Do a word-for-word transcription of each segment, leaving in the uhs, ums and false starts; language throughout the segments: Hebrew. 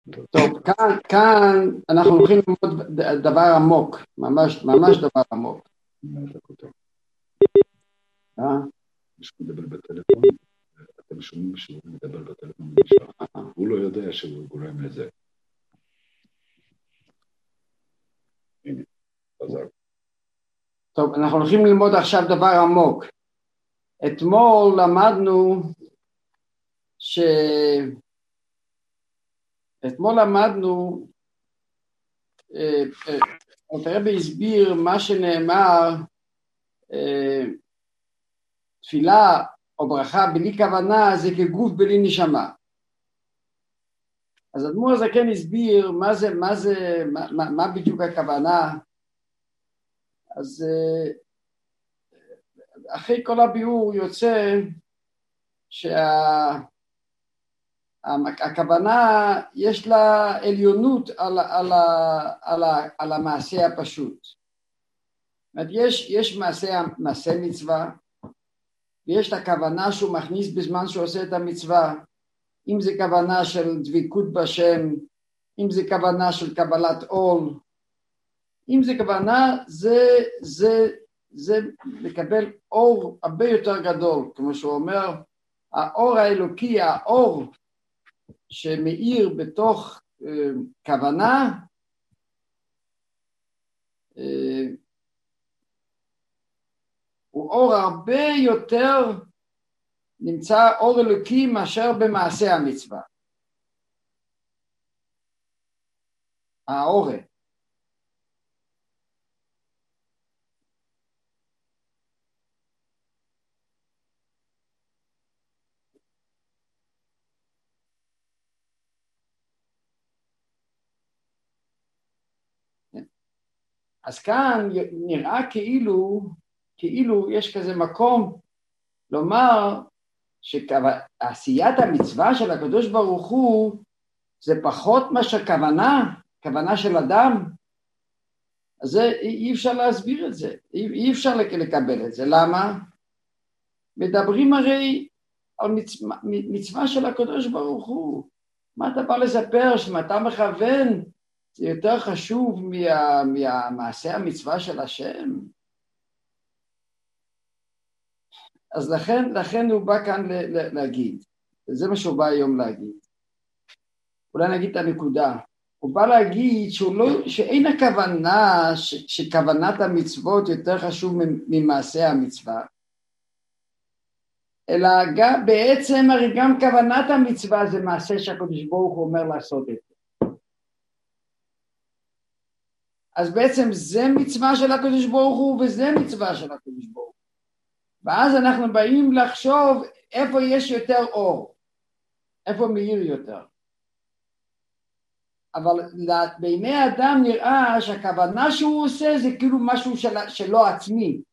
טוב, כאן, כאן אנחנו הולכים ללמוד דבר עמוק, ממש, ממש דבר עמוק. אה? מישהו מדבר בטלפון, אתם שומעים שהוא מדבר בטלפון, הוא לא יודע שהוא גורם לזה. הנה, חזר. טוב, אנחנו הולכים ללמוד עכשיו דבר עמוק. אתמול למדנו ש... אתמול למדנו, הרבי הסביר מה שנאמר, תפילה או ברכה בלי כוונה זה כגוף בלי נשמה. אז אדמו"ר הזקן הסביר מה זה, מה זה, מה, מה, מה בדיוק הכוונה. אז אחרי כל הביאור יוצא שהכוונה יש לה עליונות על, על, על, על המעשה הפשוט. זאת אומרת, יש, יש מעשה, מעשה מצווה, ויש את הכוונה שהוא מכניס בזמן שהוא עושה את המצווה, אם זה כוונה של דביקות בשם, אם זה כוונה של קבלת עול, אם זה כוונה, זה, זה, זה לקבל אור הרבה יותר גדול, כמו שהוא אומר, האור האלוקי, האור שמאיר בתוך אה, כוונה, אה, הוא אור הרבה יותר, נמצא אור אלוקי מאשר במעשה המצווה. האור. אז כאן נראה כאילו, כאילו יש כזה מקום לומר שעשיית המצווה של הקדוש ברוך הוא זה פחות מאשר כוונה, כוונה של אדם. אז זה, אי אפשר להסביר את זה, אי, אי אפשר לקבל את זה. למה? מדברים הרי על מצווה, מצווה של הקדוש ברוך הוא. מה אתה בא לספר שמתה מכוון? זה יותר חשוב מה, מהמעשה המצווה של השם. אז לכן, לכן הוא בא כאן ל, ל, להגיד, זה מה שהוא בא היום להגיד. אולי נגיד את הנקודה. הוא בא להגיד שהוא לא, שאין הכוונה, ש, שכוונת המצוות יותר חשוב ממעשה המצווה, אלא גם, בעצם הרי גם כוונת המצווה זה מעשה שהקדוש ברוך הוא אומר לעשות את זה. אז בעצם זה מצווה של הקדוש ברוך הוא וזה מצווה של הקדוש ברוך הוא. ואז אנחנו באים לחשוב איפה יש יותר אור, איפה מאיר יותר. אבל בעיני האדם נראה שהכוונה שהוא עושה זה כאילו משהו של, שלו עצמי.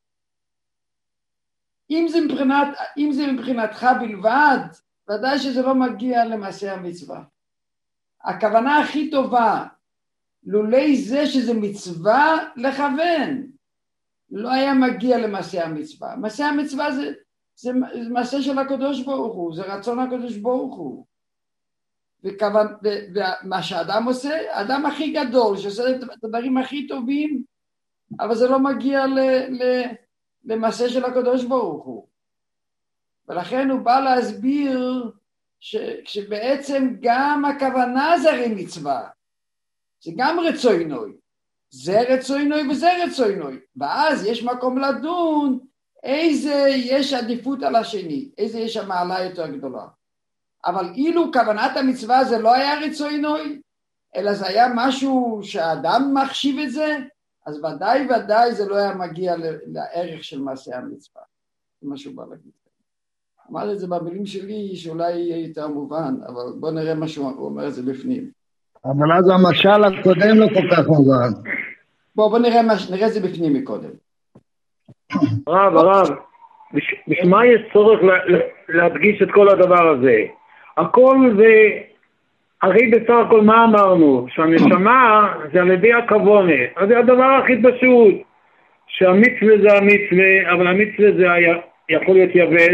אם זה, מבחינת, אם זה מבחינתך בלבד, ודאי שזה לא מגיע למעשה המצווה. הכוונה הכי טובה, לולי זה שזה מצווה לכוון, לא היה מגיע למעשה המצווה. מעשה המצווה זה, זה, זה מעשה של הקדוש ברוך הוא, זה רצון הקדוש ברוך הוא. וכוון, ו, ומה שהאדם עושה, האדם הכי גדול, שעושה את הדברים הכי טובים, אבל זה לא מגיע ל, ל, למעשה של הקדוש ברוך הוא. ולכן הוא בא להסביר ש, שבעצם גם הכוונה זה הרי מצווה. זה גם רצוינוי. זה רצוינוי וזה רצוינוי. ואז יש מקום לדון איזה יש עדיפות על השני, איזה יש המעלה יותר גדולה. אבל אילו כוונת המצווה זה לא היה רצוינוי, אלא זה היה משהו שהאדם מחשיב את זה, אז ודאי ודאי זה לא היה מגיע לערך של מעשה המצווה. זה משהו בא להגיד. אמר את זה במילים שלי שאולי יהיה יותר מובן, אבל בוא נראה מה שהוא אומר את זה בפנים. אבל אז המשל הקודם לא כל כך מובן. בוא, בוא נראה, נראה את זה בפנים מקודם. רב, הרב, בשביל מה יש צורך להדגיש את כל הדבר הזה? הכל זה, הרי בסך הכל מה אמרנו? שהנשמה זה על ידי הכוונה. אז זה הדבר הכי פשוט. שהמצווה זה המצווה, אבל המצווה זה יכול להיות יבש,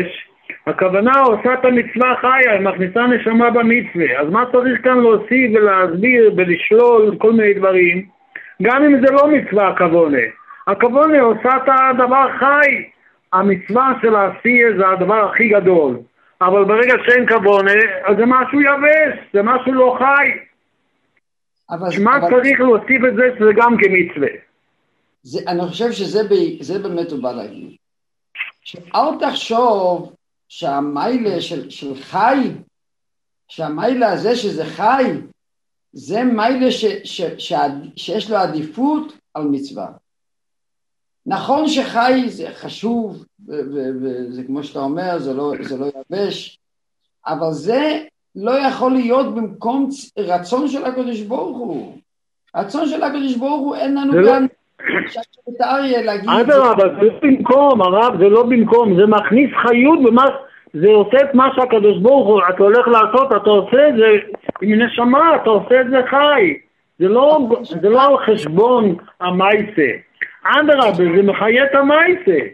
הכוונה עושה את המצווה חיה, היא מכניסה נשמה במצווה. אז מה צריך כאן להוסיף ולהסביר ולשלול כל מיני דברים? גם אם זה לא מצווה הכוונה. הכוונה עושה את הדבר חי. המצווה של העשייה זה הדבר הכי גדול. אבל ברגע שאין כוונה, אז זה משהו יבש, זה משהו לא חי. אבל, מה אבל... צריך להוסיף את זה שזה גם כמצווה? זה, אני חושב שזה ב, זה באמת הוא בא להגיד. שאל תחשוב שהמיילה של, של חי, שהמיילה הזה שזה חי, זה מיילה ש, ש, ש, שיש לו עדיפות על מצווה. נכון שחי זה חשוב, וזה כמו שאתה אומר, זה לא, זה לא יבש, אבל זה לא יכול להיות במקום רצון של הקדוש ברוך הוא. רצון של הקדוש ברוך הוא אין לנו כאן שאת אריה להגיד את זה. אבל זה לא במקום, הרב, זה לא במקום, זה מכניס חיות במה, זה עושה את מה שהקדוש ברוך הוא, אתה הולך לעשות, אתה עושה את זה עם נשמה, אתה עושה את זה חי. זה לא, זה לא על חשבון המייסה. אדרבה, זה מחיה את המייסה.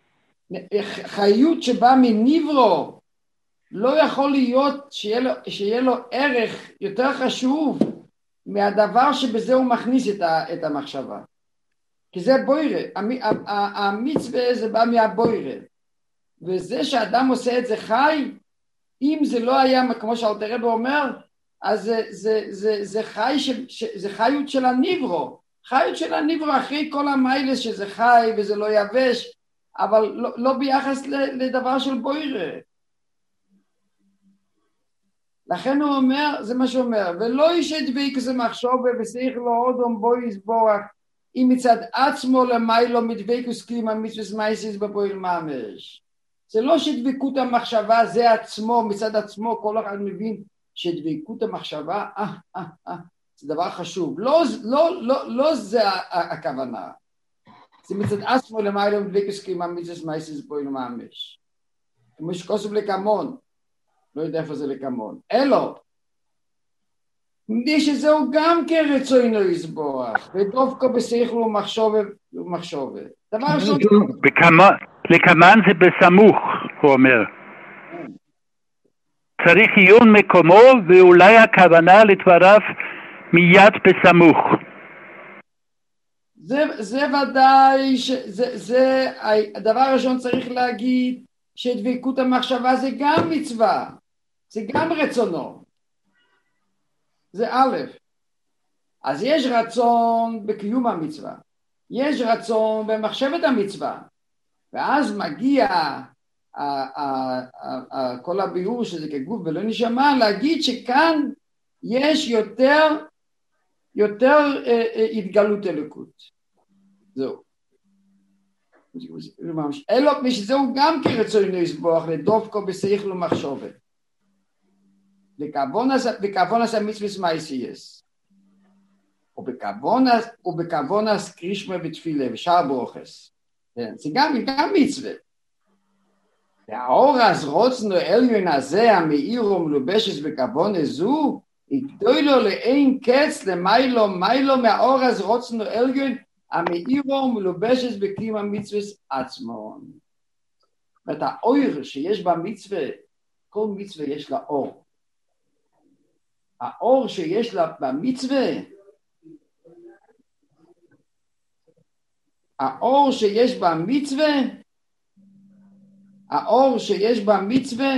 חיות שבאה מניברו, לא יכול להיות שיהיה לו, שיהיה לו ערך יותר חשוב מהדבר שבזה הוא מכניס את, ה, את המחשבה. כי זה בוירה, המצווה זה בא מהבוירה. וזה שאדם עושה את זה חי, אם זה לא היה, כמו שאלתר רבי אומר, אז זה, זה, זה, זה, חי ש, ש, זה חיות של הניברו. חיות של הניברו אחרי כל המיילס שזה חי וזה לא יבש, אבל לא, לא ביחס לדבר של בוירה. לכן הוא אומר, זה מה שהוא אומר, ולא ישדביק זה מחשוב ושייך לו אודום בו יסבורך, אם מצד עצמו למיילו מדבקוס קימה מצווס מייסיס בפועל ממש. זה לא שדבקות המחשבה זה עצמו, מצד עצמו כל אחד מבין שדבקות המחשבה, אה, אה, אה, זה דבר חשוב. לא, לא, לא, לא זה הכוונה. זה מצד עצמו למיילו מדבקוס קימה מצווס מייסיס בפועל ממש. כמו שכוסף לקמון. לא יודע איפה זה לקמון. אלו, מדי שזהו גם כרצוינו יסבורך, ודווקא בשכל ומחשבה. דבר ראשון... לקמן זה בסמוך, הוא אומר. צריך עיון מקומו, ואולי הכוונה לדבריו מיד בסמוך. זה, זה ודאי, זה, זה, הדבר הראשון צריך להגיד, שדבקות המחשבה זה גם מצווה, זה גם רצונו. זה א', אז יש רצון בקיום המצווה, יש רצון במחשבת המצווה, ואז מגיע ה- ה- ה- ה- כל הביאור שזה כגוף ולא נשמע, להגיד שכאן יש יותר, יותר אה, אה, התגלות אלוקות. זהו. אלו משזהו גם כרצונו יסבוח לדווקא בשכל ומחשבת. וכוונס המצווס מייסייס. ובכוונס קרישמה ותפילה ושאר ברוכס. זה גם, גם מצווה. והאור אז רוצנו אליון הזה המאיר ומלובשת בכוונס זו, יגדוי לו לאין קץ למיילו מיילו מהאור אז רוצנו אליון המאירו ומלובשת בקים המצווס עצמו. ואת האור שיש במצווה, כל מצווה יש לה אור. האור שיש לה במצווה, האור שיש במצווה, האור שיש במצווה,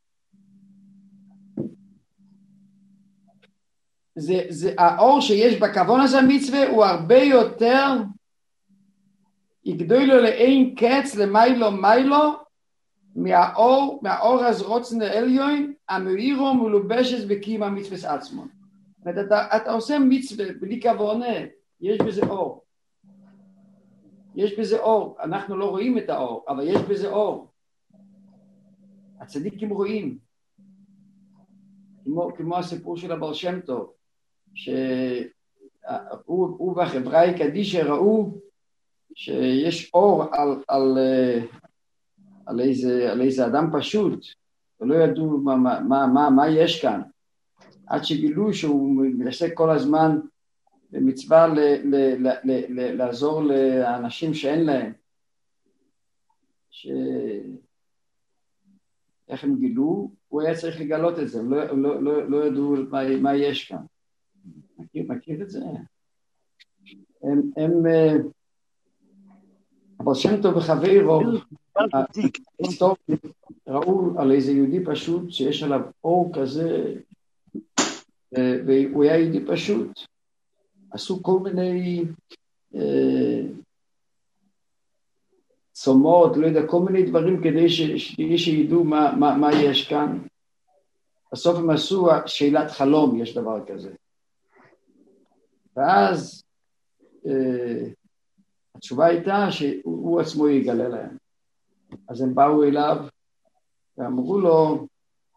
זה, זה, האור שיש בכוונס המצווה הוא הרבה יותר, יגדוי לו לאין קץ למיילו מיילו, מהאור, מהאור אז רוצן העליון, המאירו מלובשת בקים המצווה עצמו. אתה, אתה עושה מצווה בלי כוונה, יש בזה אור. יש בזה אור, אנחנו לא רואים את האור, אבל יש בזה אור. הצדיקים רואים. כמו, כמו הסיפור של הבעל שם טוב, שהוא והחבראי קדישא ראו שיש אור על, על, על, איזה, על איזה אדם פשוט, ולא ידעו מה, מה, מה, מה, מה יש כאן, עד שגילו שהוא מנסה כל הזמן במצווה ל, ל, ל, ל, ל, לעזור לאנשים שאין להם, ש... איך הם גילו, הוא היה צריך לגלות את זה, הם לא, לא, לא, לא ידעו מה, מה יש כאן. מכיר, מכיר את זה? הם, הם, אבל שם טוב וחברו, ראו על איזה יהודי פשוט שיש עליו אור כזה, והוא היה יהודי פשוט. עשו כל מיני צומות, לא יודע, כל מיני דברים כדי שידעו מה, מה, מה יש כאן. בסוף הם עשו שאלת חלום, יש דבר כזה. ואז התשובה הייתה שהוא עצמו יגלה להם. אז הם באו אליו ואמרו לו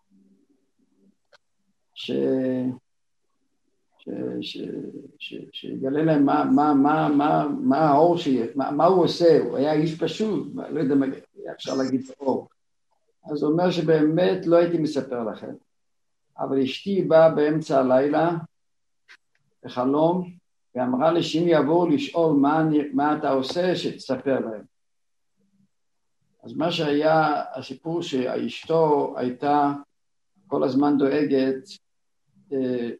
ש... ש... ש... ש... שיגלה להם מה, מה, מה, מה, מה האור שיש, מה, מה הוא עושה, הוא היה איש פשוט, לא יודע מה אפשר להגיד אור. אז הוא אומר שבאמת לא הייתי מספר לכם, אבל אשתי באה באמצע הלילה בחלום, ואמרה לי שאם יעבור לשאול מה, אני, מה אתה עושה, שתספר להם. אז מה שהיה, הסיפור שאשתו הייתה כל הזמן דואגת אה,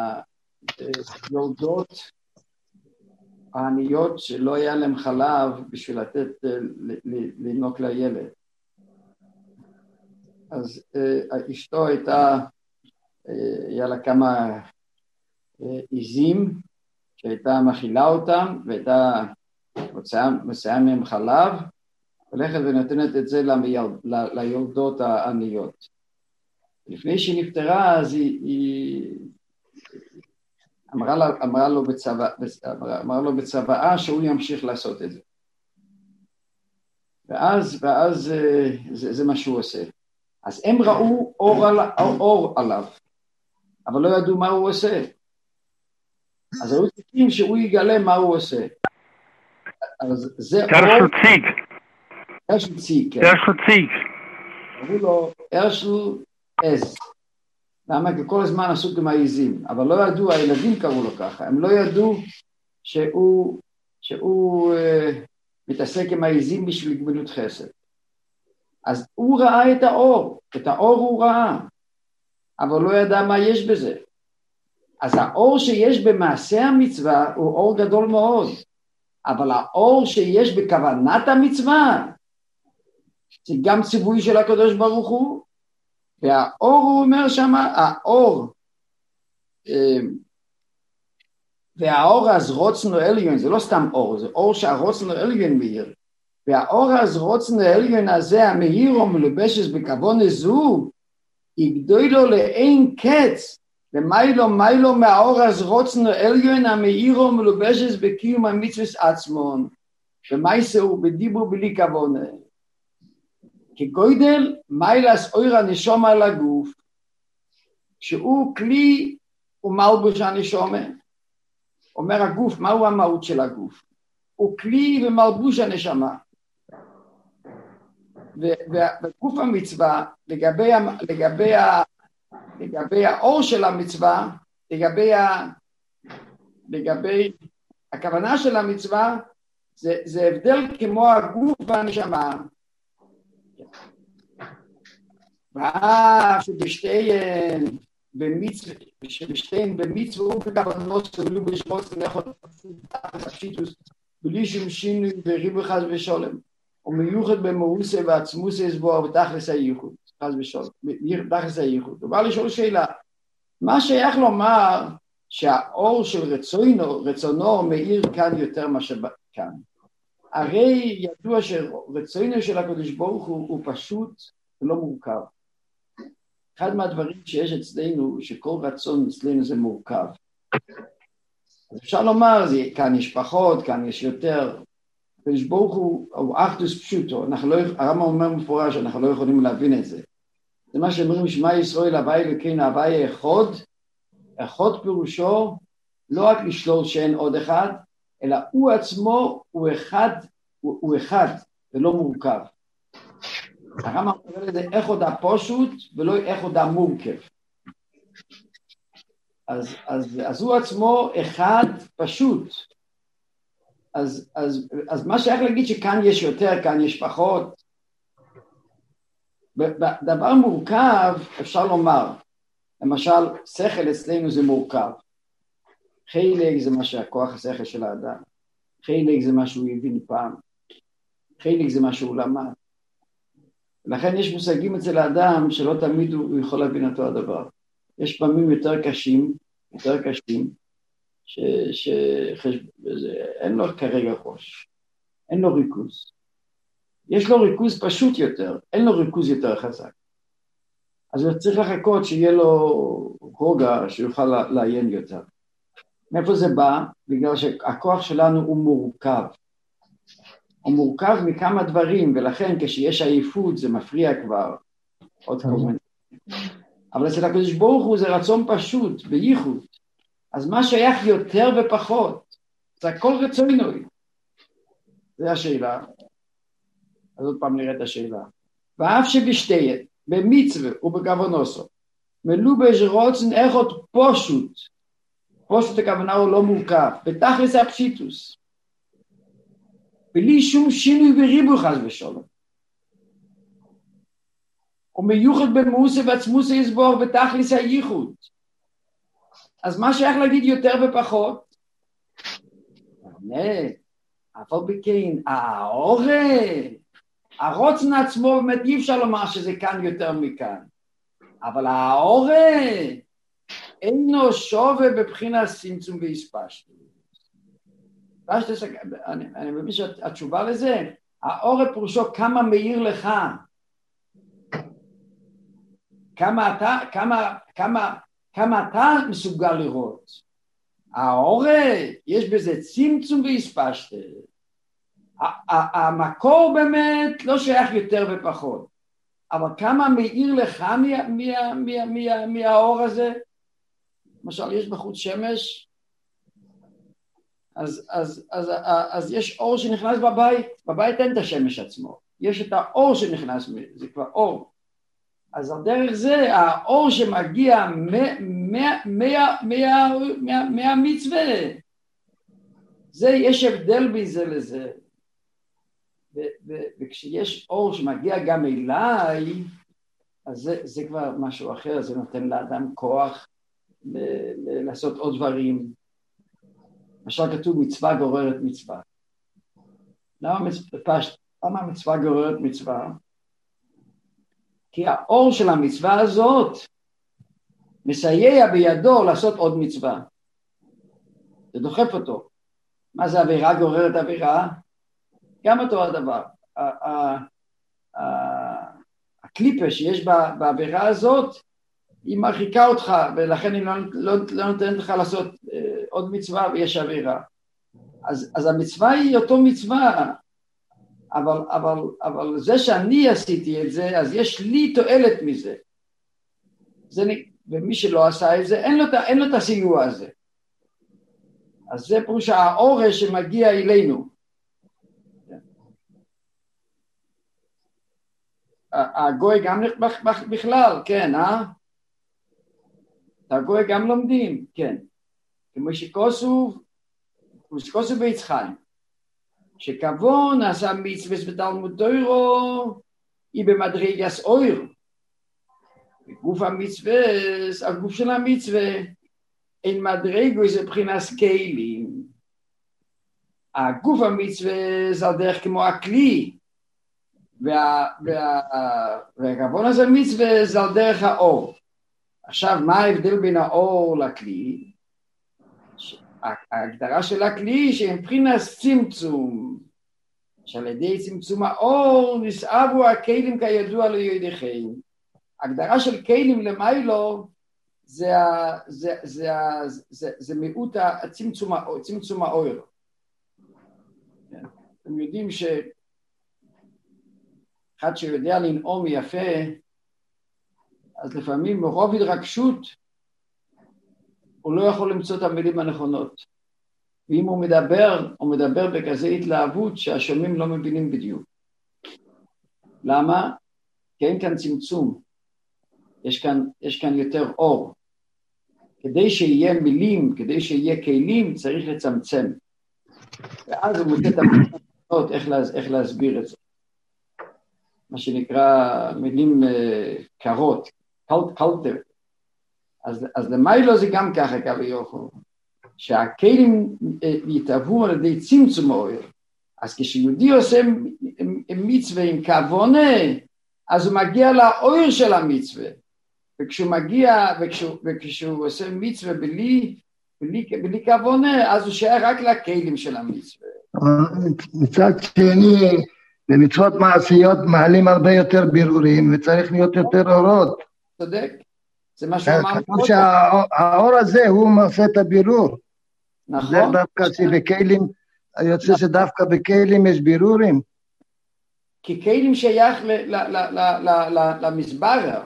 ליולדות העניות שלא היה להם חלב בשביל לתת, אה, לנוק לילד. אז אה, אשתו הייתה, אה, היה לה כמה אה, עיזים, שהייתה מכילה אותם, והייתה מוציאה מהם חלב, הולכת ונותנת את זה ליולדות העניות. לפני שהיא נפטרה, אז היא, היא אמרה, לה, אמרה, לו בצבא, אמרה, אמרה לו בצבאה שהוא ימשיך לעשות את זה. ואז, ואז זה, זה מה שהוא עושה. אז הם ראו אור, על, אור עליו, אבל לא ידעו מה הוא עושה. אז היו צריכים שהוא יגלה מה הוא עושה. אז זה הרשל ציג. הרשל ציג, כן. הרשל ציג. אמרו לו, הרשל עז. למה? כי כל הזמן עסוק עם העיזים, אבל לא ידעו, הילדים קראו לו ככה, הם לא ידעו שהוא, שהוא אה, מתעסק עם העיזים בשביל גמילות חסד. אז הוא ראה את האור, את האור הוא ראה, אבל לא ידע מה יש בזה. אז האור שיש במעשה המצווה הוא אור גדול מאוד, אבל האור שיש בכוונת המצווה, זה גם ציווי של הקדוש ברוך הוא, והאור הוא אומר שמה, האור, והאור אז רוצנו עליון, זה לא סתם אור, זה אור שהרוצנו עליון מאיר, והאור אז רוצנו עליון הזה, המאיר ומלובשת בכוון הזו, יגדוי לו לאין קץ, ומיילו מיילו מהאור אז רוצנו עליון, המאיר ומלובשת בקיום המצווס עצמון, ומייסו בדיבור בלי כוונה. כגודל מיילס אויר הנשום על הגוף, שהוא כלי ומלבוש הנשומה. אומר הגוף, מהו המהות של הגוף? הוא כלי ומלבוש הנשמה. ובגוף המצווה, לגבי, לגבי, לגבי האור של המצווה, לגבי, לגבי הכוונה של המצווה, זה, זה הבדל כמו הגוף והנשמה. ואף שבשתיהן במצווה, שבשתיהן במצווה וכוונות סבלו בשבות נחות הפשיטוס, בלי שום שינוי וריבו חס ושולם, ומיוחד במאוסה ועצמוסה סבוע ותכלס הייחוד, חס ושולם, תכלס הייחוד. הוא בא לשאול שאלה, מה שייך לומר שהאור של רצונו, רצונו מאיר כאן יותר מאשר כאן? הרי ידוע שרצונו של הקדוש ברוך הוא, הוא פשוט ולא מורכב. אחד מהדברים שיש אצלנו, שכל רצון אצלנו זה מורכב. אז אפשר לומר, זה, כאן יש פחות, כאן יש יותר. הקדוש ברוך הוא, הוא אחדוס פשוטו. אנחנו לא, הרמב"ם אומר מפורש, אנחנו לא יכולים להבין את זה. זה מה שאומרים, שמע ישראל הווי אלוקינו הווי אחד, אחד פירושו, לא רק לשלול שאין עוד אחד, אלא הוא עצמו הוא אחד, הוא, הוא אחד, ולא מורכב. הרמב"ם אומר לזה איך עוד הפשוט ולא איך עוד המורכב. אז, אז, אז הוא עצמו אחד פשוט. אז, אז, אז מה שייך להגיד שכאן יש יותר, כאן יש פחות, דבר מורכב אפשר לומר, למשל שכל אצלנו זה מורכב, חלק זה מה שהכוח השכל של האדם, חלק זה מה שהוא הבין פעם, חלק זה מה שהוא למד, ולכן יש מושגים אצל האדם שלא תמיד הוא יכול להבין אותו הדבר, יש פעמים יותר קשים, יותר קשים, שאין לו כרגע ראש, אין לו ריכוז, יש לו ריכוז פשוט יותר, אין לו ריכוז יותר חזק, אז הוא צריך לחכות שיהיה לו רוגע שיוכל לעיין יותר. מאיפה זה בא? בגלל שהכוח שלנו הוא מורכב, הוא מורכב מכמה דברים, ולכן כשיש עייפות זה מפריע כבר, עוד כמובן. אבל אצל הקדוש ברוך הוא זה רצון פשוט, בייחוד, אז מה שייך יותר ופחות, זה הכל רצונוי. זה השאלה. אז עוד פעם נראה את השאלה. ואף שבשתיית, במצווה ובכוונוסו, מלובש רוצן איכות פשוט, פשוט הכוונה הוא לא מורכב, בתכלס הפשיטוס, בלי שום שינוי וריבוי חס ושלום, ומיוחד במוסה ועצמוסה יסבור בתכלס הייחוד. אז מה שייך להגיד יותר ופחות? נה, אבל בכן, האורה, הרוצן עצמו באמת אי אפשר לומר שזה כאן יותר מכאן, אבל האורה אינו שווה בבחינת צמצום והספשטות. אני, אני מבין שהתשובה לזה, האורה פירושו כמה מאיר לך, כמה אתה, כמה, כמה, כמה אתה מסוגל לראות. האורה יש בזה צמצום והספשטות. המקור באמת לא שייך יותר ופחות, אבל כמה מאיר לך מה, מה, מה, מה, מהאור הזה? למשל יש בחוץ שמש, אז, אז, אז, אז, אז יש אור שנכנס בבית, בבית אין את השמש עצמו, יש את האור שנכנס, זה כבר אור, אז על דרך זה האור שמגיע מהמצווה, זה יש הבדל בין זה לזה, וכשיש אור שמגיע גם אליי, אז זה, זה כבר משהו אחר, זה נותן לאדם כוח לעשות עוד דברים. למשל כתוב מצווה גוררת מצווה. למה מצווה, למה מצווה גוררת מצווה? כי האור של המצווה הזאת מסייע בידו לעשות עוד מצווה. זה דוחף אותו. מה זה עבירה גוררת עבירה? גם אותו הדבר. הקליפה שיש בעבירה הזאת, היא מרחיקה אותך, ולכן היא לא, לא, לא נותנת לך לעשות אה, עוד מצווה ויש עבירה. אז, אז המצווה היא אותו מצווה, אבל, אבל, אבל זה שאני עשיתי את זה, אז יש לי תועלת מזה. זה, ומי שלא עשה את זה, אין לו, אין לו את הסיוע הזה. אז זה פירוש האורש שמגיע אלינו. הגוי גם בכלל, כן, אה? הגוי גם לומדים, כן. כמו שכוסוב, כמו שכוסוב ביצחיים, שכבון עשה מצווה בתלמוד תורה, היא במדרגס אויר. גוף המצווה, הגוף של המצווה, אין מדרגו זה מבחינת כלים. הגוף המצווה זה דרך כמו הכלי, וה, וה, והכבון הזה מצווה זה על דרך האור. עכשיו, מה ההבדל בין האור לכלי? ההגדרה של הכלי שמבחינת צמצום, שעל ידי צמצום האור נסעבו הכלים כידוע לידיכם. ההגדרה של כלים למיילו זה, זה, זה, זה, זה, זה מיעוט הצמצום, צמצום האור. אתם יודעים ש... אחד שיודע לנאום יפה, אז לפעמים מרוב התרגשות, הוא לא יכול למצוא את המילים הנכונות. ואם הוא מדבר, הוא מדבר בכזה התלהבות שהשומעים לא מבינים בדיוק. למה? כי אין כאן צמצום. יש כאן, יש כאן יותר אור. כדי שיהיה מילים, כדי שיהיה כלים, צריך לצמצם. ואז הוא מוצא את המילים איך, לה, איך להסביר את זה. מה שנקרא מילים קרות, קלטר. אז, אז למיילו זה גם ככה כביכול, שהכלים יתהוו על ידי צמצום האויר. אז כשיהודי עושה מצווה עם כוונה, אז הוא מגיע לאויר של המצווה. וכשהוא מגיע, וכשהוא, וכשהוא עושה מצווה בלי, בלי, בלי כוונה, אז הוא שייך רק לכלים של המצווה. מצד שני, במצוות מעשיות מעלים הרבה יותר בירורים, וצריך להיות יותר אורות. צודק. זה מה שהוא אמר. כתוב שהאור הזה הוא מעשה את הבירור. נכון. זה דווקא שבכלים, יוצא שדווקא בכלים יש בירורים. כי כלים שייך למסבר.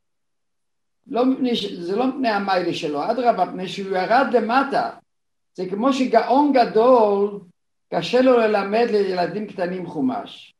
זה לא מפני המיילה שלו, אדרבה, מפני שהוא ירד למטה. זה כמו שגאון גדול, קשה לו ללמד לילדים קטנים חומש.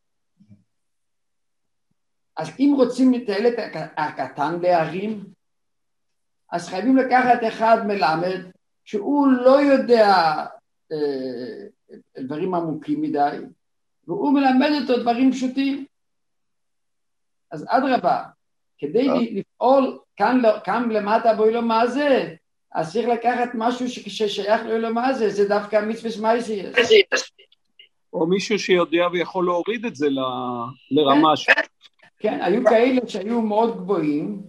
אז אם רוצים את הילד הקטן להרים, אז חייבים לקחת אחד מלמד, שהוא לא יודע אה, דברים עמוקים מדי, והוא מלמד אותו דברים פשוטים. אז אדרבה, כדי לפעול כאן, כאן למטה באילום הזה, אז צריך לקחת משהו ששייך לאילום הזה, זה דווקא מצווה מייסייס. או מישהו שיודע ויכול להוריד את זה לרמה ש... כן, היו כאלה שהיו מאוד גבוהים,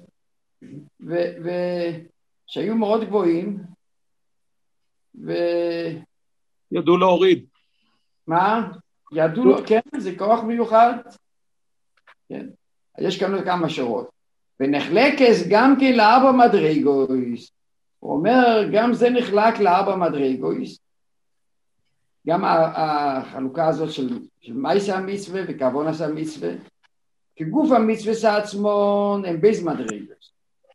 ושהיו מאוד גבוהים, ו... ידעו להוריד. מה? ידעו לו, כן, זה כוח מיוחד. כן, יש כאן כמה שורות. ונחלקס גם כן לארבע מדרגויס. הוא אומר, גם זה נחלק לארבע מדרגויס. גם החלוקה הזאת של, של מייסה המצווה וכוונס המצווה. כגוף המצווה עצמו הם בייס מדרגויס.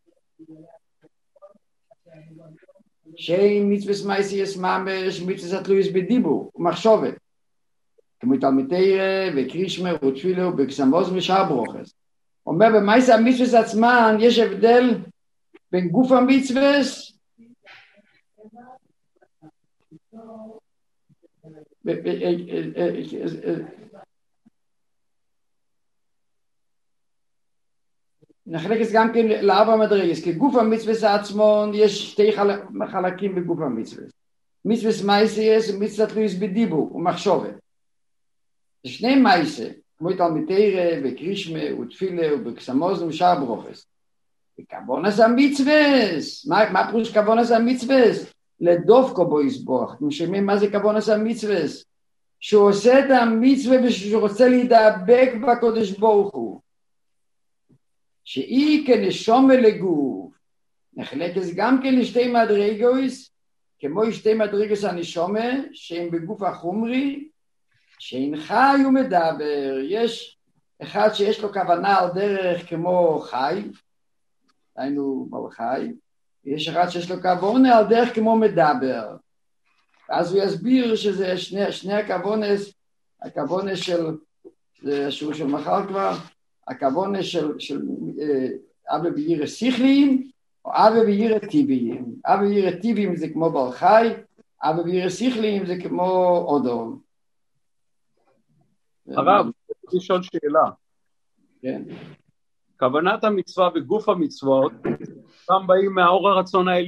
שאין מצווה מייסה יש ממש, מצווה תלויס בדיבור ומחשובת. כמו תלמידי וקרישמה ותפילה ובקסמוז ושאר ברוכס. אומר במייסה המצווה עצמן יש הבדל בין גוף המצווה נחלקת גם כן לארבע מדרגות, כי גוף המצווה עצמו יש שתי חלקים בגוף המצווה. מצווה מייסה ומצווה תלויס בדיבור ומחשובת. זה שני מייסה, כמו תלמידי וקרישמה ותפילה ובקסמוז ושאר ברוכס. וכוונס המצווה, מה, מה פירוש כוונס המצווה? לדופקו בו יסבוך. אתם שומעים מה זה כוונס המצווה? שהוא עושה את המצווה ושהוא רוצה להידבק בקודש ברוך הוא. שהיא כנשום ולגוף, נחלקת גם כן לשתי מדרגות, כמו שתי מדרגות הנשומה, שהם בגוף החומרי, שאין חי ומדבר. יש אחד שיש לו כוונה על דרך כמו חי, היינו מול חי, יש אחד שיש לו כוונה על דרך כמו מדבר. אז הוא יסביר שזה שני, שני הכוונס, הכוונה של, זה שהוא של מחר כבר, הכוונה של, של אבא בירא שכליים, או אבא בירא טבעיים. אבא בירא טבעיים זה כמו בעל חי, אבא בירא שכליים זה כמו אודום. הרב, אני לשאול שאלה. כן. כוונת המצווה וגוף המצוות, גם באים מהאור הרצון העליון.